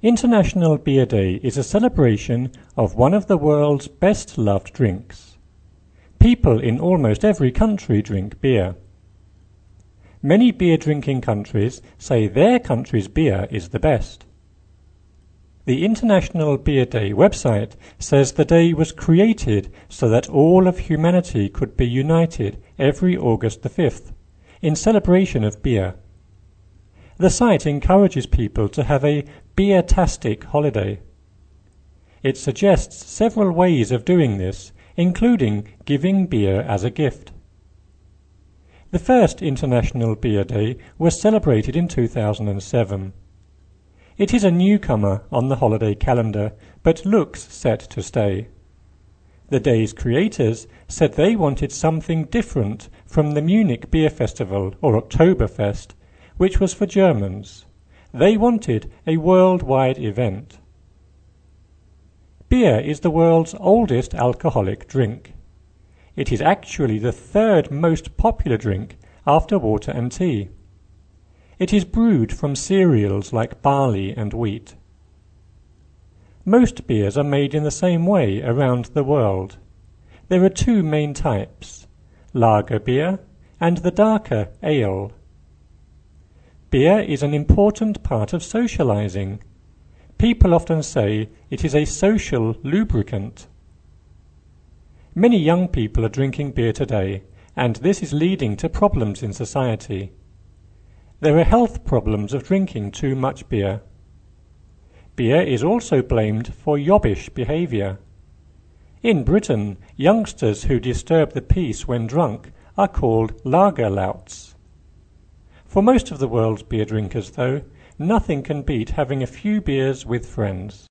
International Beer Day is a celebration of one of the world's best-loved drinks. People in almost every country drink beer. Many beer-drinking countries say their country's beer is the best. The International Beer Day website says the day was created so that all of humanity could be united every August the 5th, in celebration of beer. The site encourages people to have a beer-tastic holiday. It suggests several ways of doing this, including giving beer as a gift. The first International Beer Day was celebrated in 2007. It is a newcomer on the holiday calendar, but looks set to stay. The day's creators said they wanted something different from the Munich Beer Festival, or Oktoberfest, which was for Germans. They wanted a worldwide event. Beer is the world's oldest alcoholic drink. It is actually the third most popular drink after water and tea. It is brewed from cereals like barley and wheat. Most beers are made in the same way around the world. There are two main types, lager beer and the darker ale. Beer is an important part of socializing. People often say it is a social lubricant. Many young people are drinking beer today, and this is leading to problems in society. There are health problems of drinking too much beer. Beer is also blamed for yobbish behavior. In Britain, youngsters who disturb the peace when drunk are called lager louts. For most of the world's beer drinkers, though, nothing can beat having a few beers with friends.